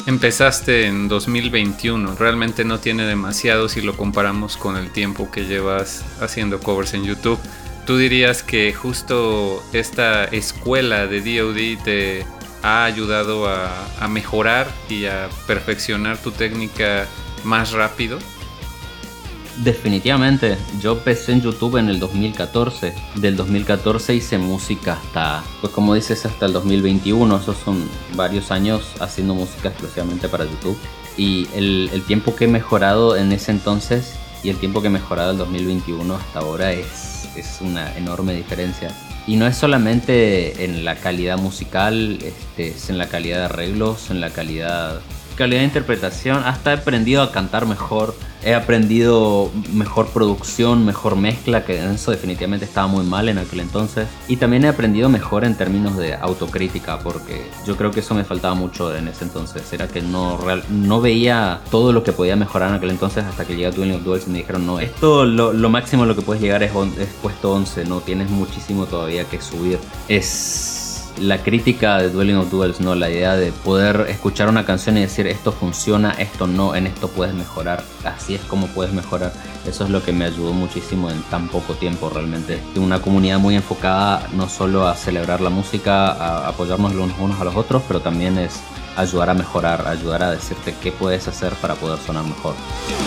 Empezaste en 2021, realmente no tiene demasiado si lo comparamos con el tiempo que llevas haciendo covers en YouTube. ¿Tú dirías que justo esta escuela de DoD te ha ayudado a mejorar y a perfeccionar tu técnica más rápido? Definitivamente, yo empecé en YouTube en el 2014. Del 2014 hice música hasta, pues como dices, hasta el 2021. Esos son varios años haciendo música exclusivamente para YouTube. Y el tiempo que he mejorado en ese entonces y el tiempo que he mejorado en el 2021 hasta ahora es una enorme diferencia. Y no es solamente en la calidad musical, es en la calidad de arreglos, en la calidad de interpretación. Hasta he aprendido a cantar mejor, he aprendido mejor producción, mejor mezcla, que en eso definitivamente estaba muy mal en aquel entonces. Y también he aprendido mejor en términos de autocrítica, porque yo creo que eso me faltaba mucho en ese entonces. Era que no veía todo lo que podía mejorar en aquel entonces hasta que llegué a Dwelling of Duels y me dijeron: no, esto lo máximo a lo que puedes llegar es puesto 11, no tienes muchísimo todavía que subir. Es la crítica de Dwelling of Duels, ¿no? La idea de poder escuchar una canción y decir: esto funciona, esto no, en esto puedes mejorar, así es como puedes mejorar. Eso es lo que me ayudó muchísimo en tan poco tiempo realmente. Una comunidad muy enfocada no solo a celebrar la música, a apoyarnos los unos a los otros, pero también es ayudar a mejorar, ayudar a decirte qué puedes hacer para poder sonar mejor.